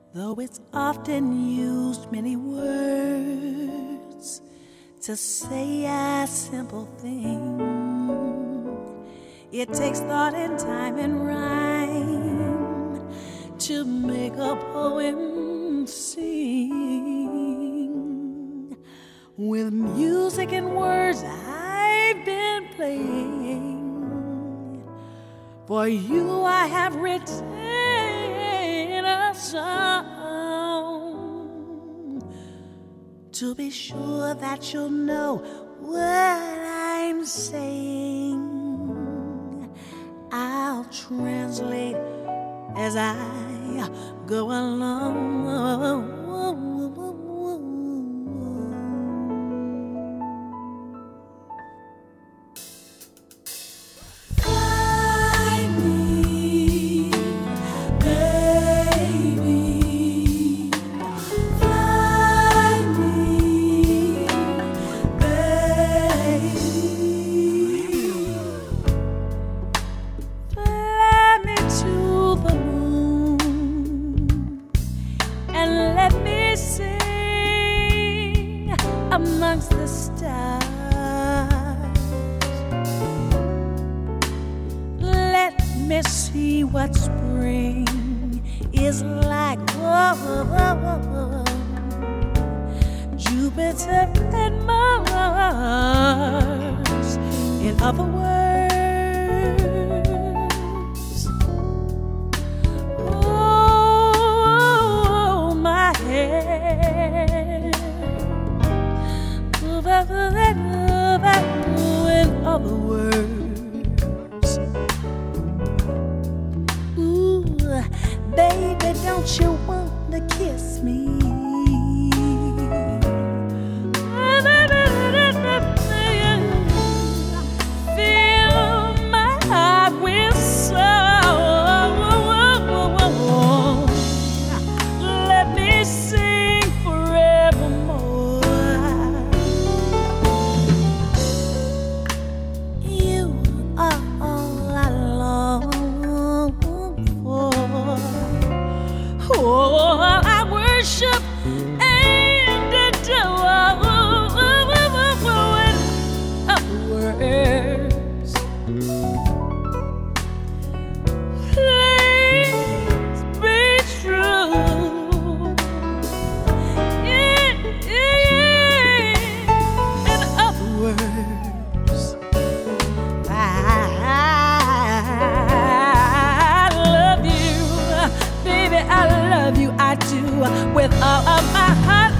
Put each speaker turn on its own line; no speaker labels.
Though it's often used many words to say a simple thing, it takes thought and time and rhyme to make a poem sing. With music and words I've been playing, for you I have written a song to be sure that you'll know what I'm saying. I'll translate as I go along. Amongst the stars, let me see what spring is like. Whoa. Jupiter and Mars, in other words. Oh, my head. In other words, ooh, baby, don't you want to kiss me? Fill my heart with song. Let me sing forevermore. Oh, I worship and adore. Words, please be true. In other words, I love you, baby. I love you, I do, with all of my heart.